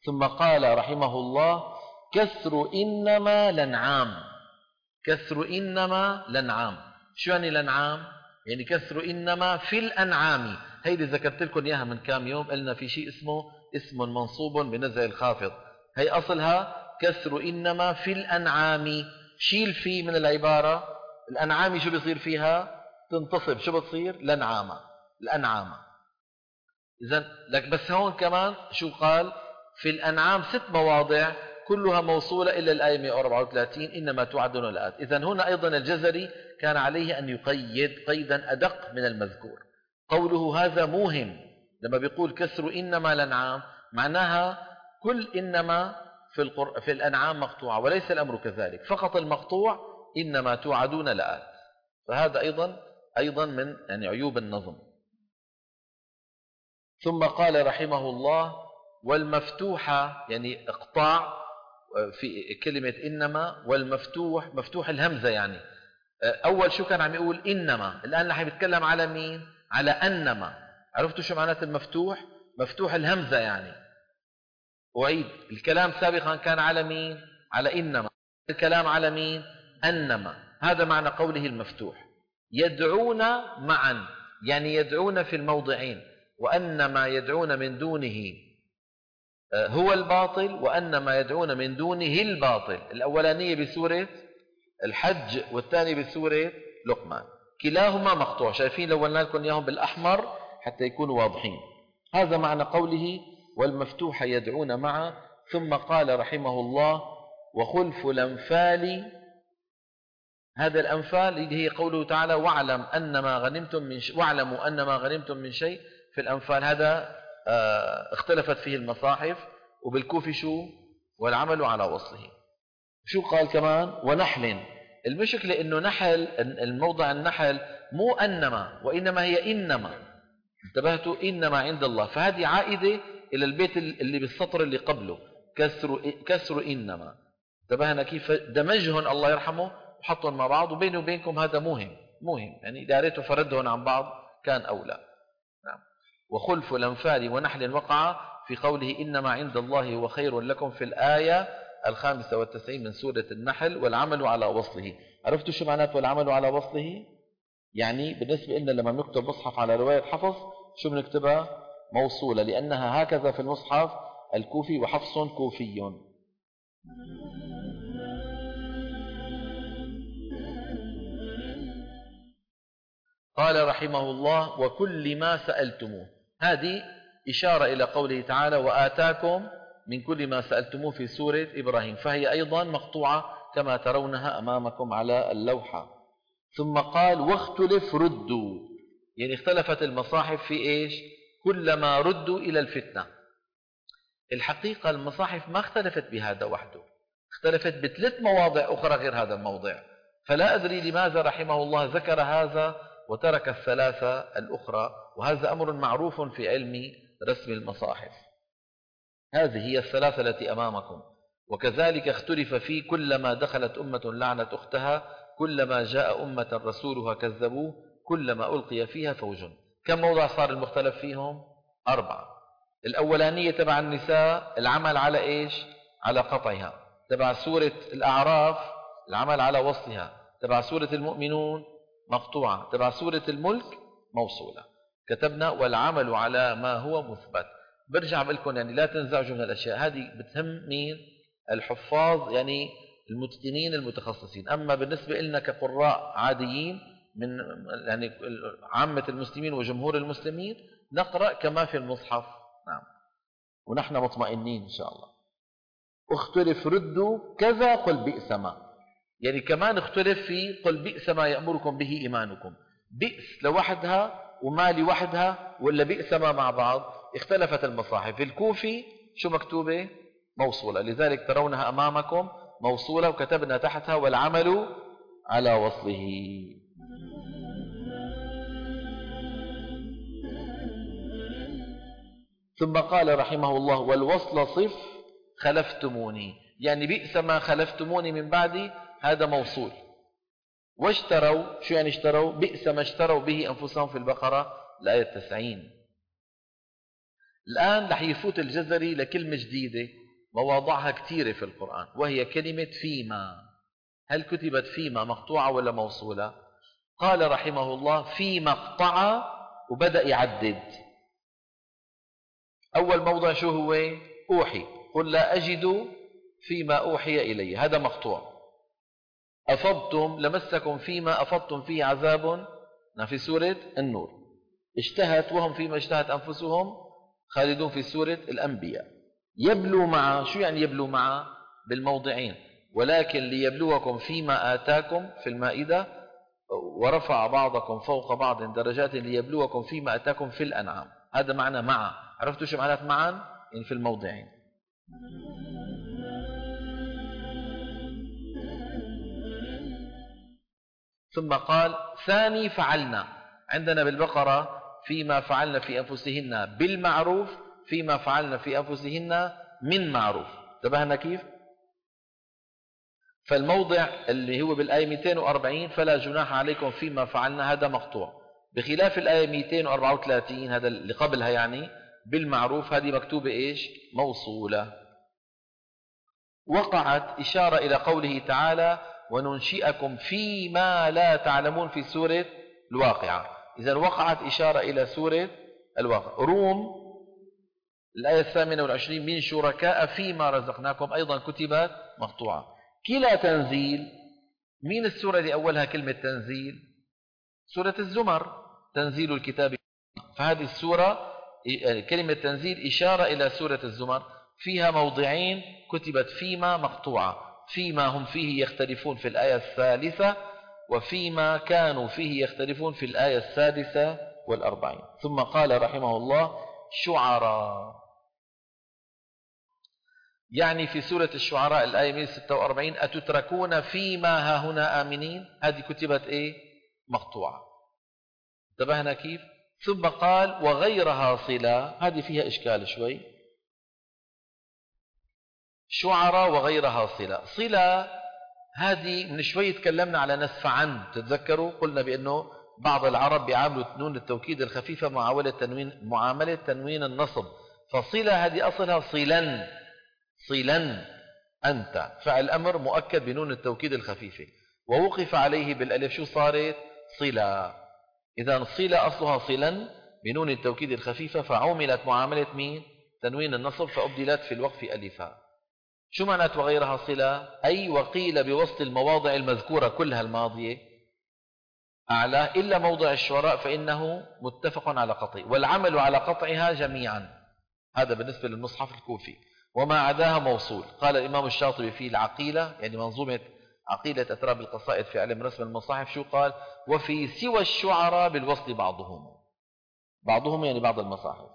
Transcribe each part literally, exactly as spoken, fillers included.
ثم قال رحمه الله كسر إنما لنعام. كسر إنما لنعام، شو يعني لنعام؟ يعني كسر إنما في الأنعام. هيدي ذكرت لكم إياها من كام يوم، قلنا في شيء اسمه اسم منصوب بنزع الخافض، هي أصلها كسر إنما في الأنعام. شيل في من العبارة، الأنعام شو بيصير فيها؟ تنتصب، شو بتصير؟ لنعام، الأنعام. إذن لك بس هون كمان شو قال؟ في الأنعام ست مواضع كلها موصولة إلا الآية مئة وأربعة وثلاثين إنما توعدون لآت. إذن هنا أيضا الجزري كان عليه أن يقيد قيدا أدق من المذكور. قوله هذا موهم لما بيقول كسر إنما لنعام، معناها كل إنما في, القر... في الأنعام مقطوعة، وليس الأمر كذلك، فقط المقطوع إنما توعدون لآت. فهذا أيضا أيضا من يعني عيوب النظم. ثم قال رحمه الله والمفتوحة، يعني اقطاع في كلمة إنما، والمفتوح مفتوح الهمزة. يعني أول شو كان عم يقول إنما، الآن نحن بيتكلم على مين؟ على أنما. عرفتوا شو معنات المفتوح؟ مفتوح الهمزة. يعني أعيد، الكلام سابقا كان على مين؟ على إنما، الكلام على مين؟ أنما. هذا معنى قوله المفتوح. يدعون معا، يعني يدعون في الموضعين، وأن ما يدعون من دونه هو الباطل، وأن ما يدعون من دونه الباطل. الأولانية بسورة الحج والثانية بسورة لقمان، كلاهما مقطوع. شايفين لو قلنا لكم إياهم بالأحمر حتى يكونوا واضحين. هذا معنى قوله والمفتوح يدعون معا. ثم قال رحمه الله وخلف الأنفال. هذا الأنفال هي قوله تعالى واعلم أن ما غنمتم من ش... واعلموا أن ما غنمتم من شيء. في الأنفال هذا اه اختلفت فيه المصاحف، وبالكوفي شو؟ والعمل على وصله. شو قال كمان؟ ونحل. المشكلة انه نحل، الموضع النحل مو انما، وانما هي انما. انتبهتوا؟ انما عند الله، فهذه عائدة الى البيت اللي بالسطر اللي قبله، كسر كسر انما. انتبهنا كيف دمجهن الله يرحمه وحطهم مع بعض؟ وبيني وبينكم هذا مهم مهم، يعني داريته فردهن عن بعض كان اولى. نعم. وخلف الانفال ونحل وقع في قوله انما عند الله هو خير لكم في الآية الخامسة والتسعين من سورة النحل، والعمل على وصله. عرفتوا شو معناته والعمل على وصله؟ يعني بالنسبة لنا لما بنكتب مصحف على رواية حفص شو بنكتبها؟ موصولة، لأنها هكذا في المصحف الكوفي، وحفص كوفي. قال رحمه الله وكل ما سألتموه. هذه إشارة إلى قوله تعالى وآتاكم من كل ما سألتموه في سورة إبراهيم، فهي أيضا مقطوعة كما ترونها أمامكم على اللوحة. ثم قال واختلف ردوا، يعني اختلفت المصاحف في إيش؟ كلما ردوا إلى الفتنة. الحقيقة المصاحف ما اختلفت بهذا وحده، اختلفت بثلاث مواضع أخرى غير هذا الموضع، فلا أدري لماذا رحمه الله ذكر هذا وترك الثلاثة الأخرى، وهذا أمر معروف في علم رسم المصاحف. هذه هي الثلاثة التي أمامكم. وكذلك اختلف في كلما دخلت أمة لعنت أختها، كلما جاء أمة رسولها كذبوه، كلما ألقي فيها فوج. كم موضع صار المختلف فيهم؟ أربعة. الأولانية تبع النساء العمل على إيش؟ على قطعها. تبع سورة الأعراف العمل على وصلها. تبع سورة المؤمنون مقطوعة. تبع سورة الملك موصولة. كتبنا والعمل على ما هو مثبت. برجع بقول لكم يعني لا تنزعجوا من الأشياء هذه، بتهم مين؟ الحفاظ، يعني المتقنين المتخصصين. أما بالنسبة لنا كقراء عاديين من يعني عامة المسلمين وجمهور المسلمين نقرأ كما في المصحف. نعم، ونحن مطمئنين إن شاء الله. اختلف ردوا كذا قل بئس ما، يعني كمان اختلف في قل بئس ما يأمركم به إيمانكم. بئس لوحدها وما لوحدها، ولا بئس ما مع بعض؟ اختلفت المصاحف. الكوفي شو مكتوبة؟ موصولة، لذلك ترونها أمامكم موصولة، وكتبنا تحتها والعمل على وصله. ثم قال رحمه الله والوصل صف خلفتموني، يعني بئس ما خلفتموني من بعدي، هذا موصول. واشتروا، شو يعني اشتروا؟ بئس ما اشتروا به أنفسهم في البقرة الآية التسعين. الآن رح يفوت الجزري لكلمة جديدة مواضعها كثيرة في القرآن، وهي كلمة فيما. هل كتبت فيما مقطوعة ولا موصولة؟ قال رحمه الله فيما اقطع، وبدأ يعدد. أول موضع شو هو؟ أوحي، قل لا أجد فيما أوحي إلي، هذا مقطوع. أفضتم لمسكم فيما أفضتم فيه عذاب في سورة النور. اشتهت وهم فيما اشتهت أنفسهم خالدون في سورة الأنبياء. يبلو مع، شو يعني يبلو مع؟ بالموضعين، ولكن ليبلوكم فيما آتاكم في المائدة، ورفع بعضكم فوق بعض درجات ليبلوكم فيما آتاكم في الأنعام. هذا معنى مع. عرفتوا شو معنات معا؟ يعني في الموضعين. ثم قال ثاني فعلنا، عندنا بالبقرة فيما فعلنا في أنفسهن بالمعروف، فيما فعلنا في أنفسهن من معروف. انتبهنا كيف؟ فالموضع اللي هو بالآية مئتين وأربعين فلا جناح عليكم فيما فعلنا، هذا مقطوع، بخلاف الآية مئتين وأربعة وثلاثين هذا اللي قبلها يعني بالمعروف، هذه مكتوبة إيش؟ موصولة. وقعت إشارة إلى قوله تعالى وننشئكم فيما لا تعلمون في سورة الواقعة. إذا وقعت إشارة إلى سورة الواقعة. روم الآية الثامنة والعشرين من شركاء فيما رزقناكم أيضا كتبت مقطوعة. كلا تنزيل، مين السورة اللي أولها كلمة تنزيل؟ سورة الزمر، تنزيل الكتاب. فهذه السورة كلمة تنزيل إشارة إلى سورة الزمر، فيها موضعين كتبت فيما مقطوعة، فيما هم فيه يختلفون في الآية الثالثة، وفيما كانوا فيه يختلفون في الآية السادسة والأربعين. ثم قال رحمه الله شعراء، يعني في سورة الشعراء الآية مئة وستة وأربعين أتتركون فيما ها هنا آمنين، هذه كتبت إيه؟ مقطوعة. انتبهنا كيف؟ ثم قال وغيرها صلة، هذه فيها إشكال شوي. شعراء وغيرها صلة. صلة هذه من شوي تكلمنا على نسف عن، تتذكروا قلنا بأنه بعض العرب بيعاملوا نون التوكيد الخفيفة معاملة تنوين معاملة تنوين النصب. فصلة هذه أصلها صلا، صلا أنت، فعل أمر مؤكد بنون التوكيد الخفيفة، ووقف عليه بالألف، شو صارت؟ صلة. إذا صلة أصلها صلا بنون التوكيد الخفيفة، فعملت معاملة مين؟ تنوين النصب، فأبدلت في الوقف ألفا. شو معنات وغيرها صلة؟ أي وقيل بوسط المواضع المذكورة كلها الماضية أعلى إلا موضع الشعراء فإنه متفق على قطعه، والعمل على قطعها جميعا. هذا بالنسبة للمصحف الكوفي. وما عداها موصول. قال الإمام الشاطبي في العقيلة، يعني منظومة عقيلة أتراب القصائد في علم رسم المصاحف، شو قال؟ وفي سوى الشعراء بالوصل بعضهم، بعضهم يعني بعض المصاحف.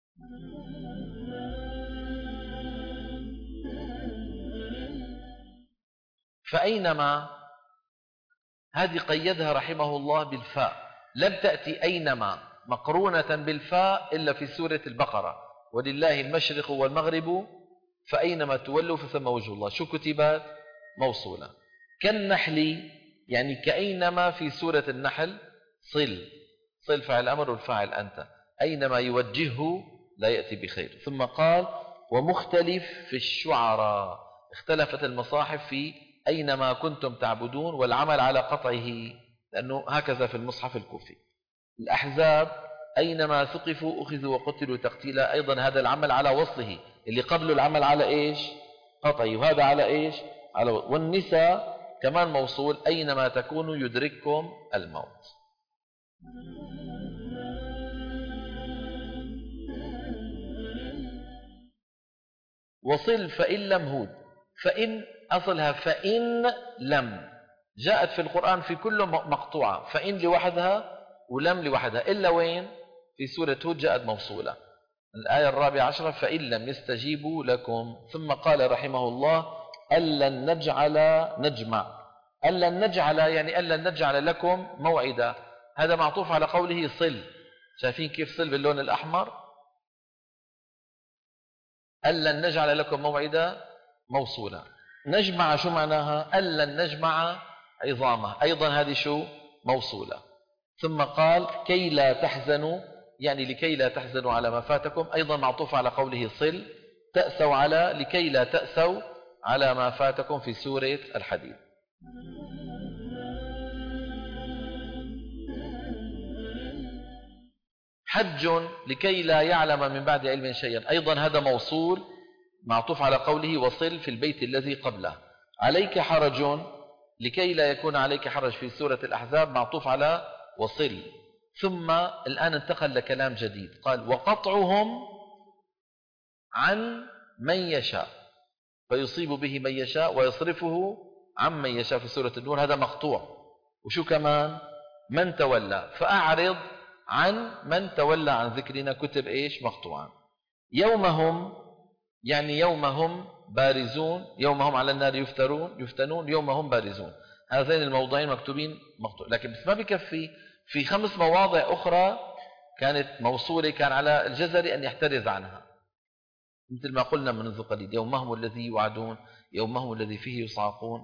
فأينما هذه قيدها رحمه الله بالفاء، لم تأتي أينما مقرونة بالفاء إلا في سورة البقرة، ولله المشرق والمغرب فأينما تولوا فثم وجه الله. شو كتبت؟ موصولة. كالنحل يعني كأينما في سورة النحل، صل، صل فعل أمر والفاعل أنت، أينما يوجهه لا يأتي بخير. ثم قال ومختلف في الشعراء، اختلفت المصاحف في أينما كنتم تعبدون، والعمل على قطعه، لأنه هكذا في المصحف الكوفي. الأحزاب أينما ثقفوا أخذوا وقتلوا تقتيلا، أيضا هذا العمل على وصله، اللي قبله العمل على إيش؟ قطعي، وهذا على إيش؟ على. والنساء كمان موصول أينما تكونوا يدرككم الموت. وصل فإن لم هود، فإن أصلها فإن لم، جاءت في القرآن في كله مقطوعة، فإن لوحدها ولم لوحدها، إلا وين؟ في سورة هود جاءت موصولة، الآية الرابعة عشرة فإن لم يستجيبوا لكم. ثم قال رحمه الله ألن نجعل نجمع، ألن نجعل يعني ألن نجعل لكم موعدا، هذا معطوف على قوله صل. شايفين كيف صل باللون الأحمر؟ ألن نجعل لكم موعدا موصولا. نجمع شو معناها؟ ألن نجمع عظامه، أيضا هذه شو؟ موصولة. ثم قال كي لا تحزنوا، يعني لكي لا تحزنوا على ما فاتكم، أيضا معطوف على قوله صل. تأسوا على لكي لا تأسوا على ما فاتكم في سورة الحديد. حج لكي لا يعلم من بعد علم شيئا، أيضا هذا موصول معطوف على قوله وصل في البيت الذي قبله. عليك حرج لكي لا يكون عليك حرج في سورة الأحزاب، معطوف على وصل. ثم الآن انتقل لكلام جديد، قال وقطعهم عن من يشاء فيصيب به من يشاء ويصرفه عن من يشاء في سورة النور، هذا مقطوع. وشو كمان؟ من تولى فأعرض عن من تولى عن ذكرنا، كتب إيش؟ مقطوعا. يومهم يعني يومهم بارزون، يومهم على النار يفترون يفتنون، يومهم بارزون، هذين الموضعين مكتوبين مقطوع. لكن بس ما بكفي، في خمس مواضع أخرى كانت موصولة كان على الجزري أن يحترز عنها، مثل ما قلنا منذ قليل، يومهم الذي يوعدون، يومهم الذي فيه يصعقون.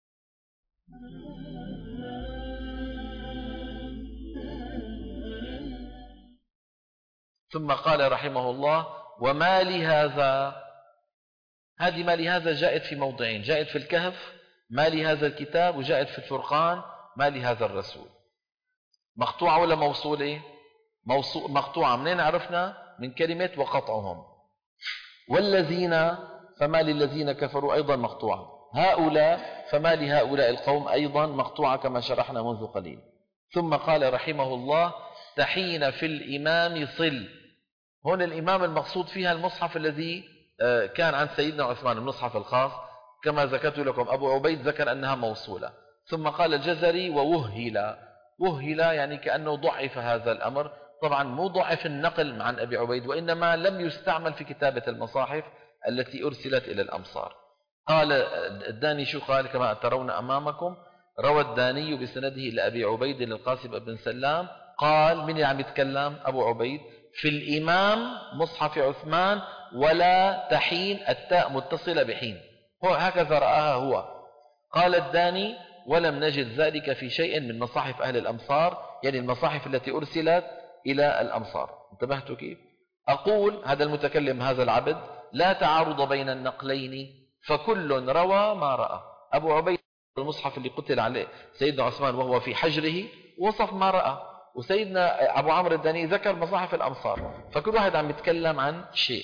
ثم قال رحمه الله وما لهذا، هذه ما لهذا جاءت في موضعين، جاءت في الكهف ما لهذا الكتاب، وجاءت في الفرقان ما لهذا الرسول. مقطوعة ولا موصولة؟ موصول مقطوعة. منين عرفنا؟ من كلمة وقطعهم. والذين فما للذين كفروا أيضا مقطوعة. هؤلاء فما لهؤلاء القوم أيضا مقطوعة كما شرحنا منذ قليل. ثم قال رحمه الله تحين في الإمام صل. هنا الإمام المقصود فيها المصحف الذي كان عن سيدنا عثمان، المصحف الخاص، كما ذكرت لكم أبو عبيد ذكر أنها موصولة. ثم قال الجزري ووهل، وهل يعني كأنه ضعف هذا الأمر، طبعا مو ضعف النقل عن أبي عبيد، وإنما لم يستعمل في كتابة المصاحف التي أرسلت إلى الأمصار. قال الداني شو قال؟ كما ترون أمامكم روى الداني بسنده إلى أبي عبيد القاسم بن سلام قال، من اللي عم يتكلم؟ أبو عبيد. في الإمام مصحف عثمان ولا تحين، التاء متصلة بحين، هو هكذا رآها هو. قال الداني ولم نجد ذلك في شيء من مصاحف أهل الأمصار، يعني المصاحف التي أرسلت إلى الأمصار. انتبهتوا كيف؟ أقول هذا المتكلم هذا العبد لا تعارض بين النقلين، فكل روى ما رأى. أبو عبيد المصحف اللي قتل عليه سيدنا عثمان وهو في حجره وصف ما رأى، وسيدنا أبو عمرو الداني ذكر مصاحف الأمصار، فكل واحد عم يتكلم عن شيء.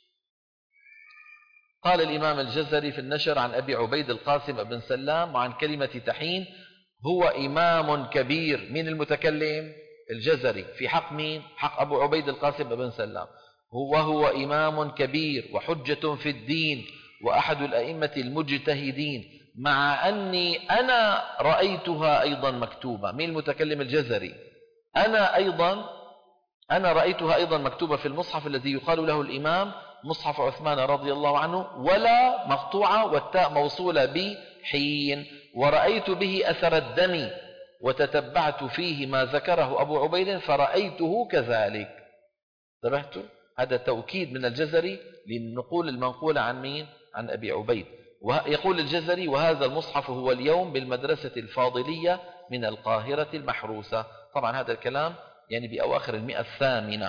قال الإمام الجزري في النشر عن أبي عبيد القاسم بن سلام وعن كلمة تحين هو إمام كبير. من المتكلم؟ الجزري. في حق مين؟ حق أبو عبيد القاسم بن سلام. هو هو إمام كبير وحجة في الدين وأحد الأئمة المجتهدين، مع أني أنا رأيتها أيضا مكتوبة. من المتكلم؟ الجزري. أنا أيضا أنا رأيتها أيضا مكتوبة في المصحف الذي يقال له الإمام مصحف عثمان رضي الله عنه، ولا مقطوعة والتاء موصولة بحين، ورأيت به أثر الدم وتتبعت فيه ما ذكره أبو عبيد فرأيته كذلك. انتبهتوا؟ هذا توكيد من الجزري للنقول المنقولة عن مين؟ عن أبي عبيد. ويقول الجزري وهذا المصحف هو اليوم بالمدرسة الفاضلية من القاهرة المحروسة. طبعا هذا الكلام يعني بأواخر المئة الثامنة.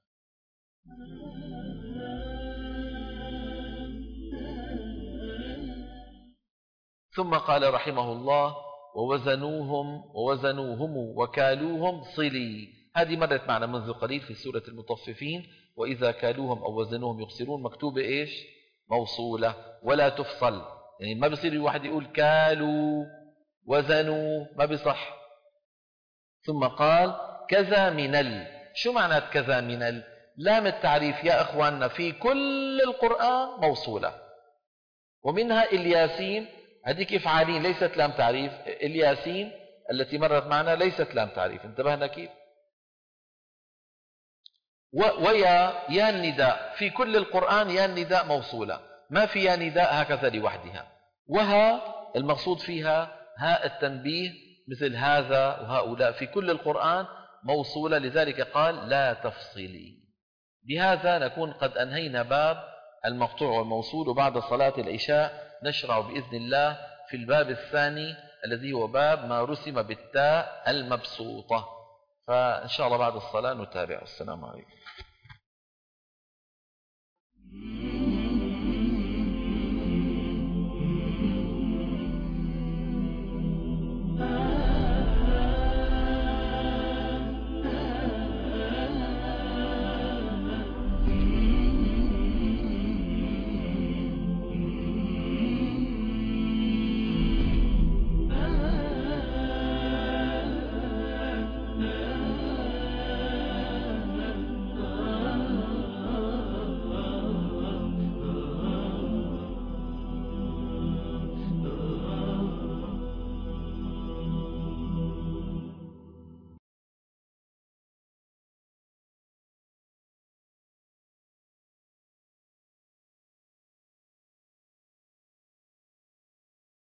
ثم قال رحمه الله ووزنوهم ووزنوهم وكالوهم صلي. هذه مرت معنا منذ قليل في سورة المطففين، وإذا كالوهم أو وزنوهم يخسرون، مكتوبة إيش؟ موصولة ولا تفصل، يعني ما بصير الواحد يقول كالوا وزنوا، ما بصح. ثم قال كذا منل. شو معنى كذا منل؟ لام التعريف يا أخواننا في كل القرآن موصولة، ومنها الياسين، هذيك إفعالين ليست لام تعريف. الياسين التي مرت معنا ليست لام تعريف. انتبهنا كيف؟ ويا يا النداء في كل القرآن يا النداء موصولة، ما في يا نداء هكذا لوحدها. وها المقصود فيها هاء التنبيه مثل هذا وهؤلاء، في كل القرآن موصولة، لذلك قال لا تفصلي. بهذا نكون قد أنهينا باب المقطوع والموصول، وبعد صلاة العشاء نشرع بإذن الله في الباب الثاني الذي هو باب ما رسم بالتاء المبسوطة. فإن شاء الله بعد الصلاة نتابع. السلام عليكم.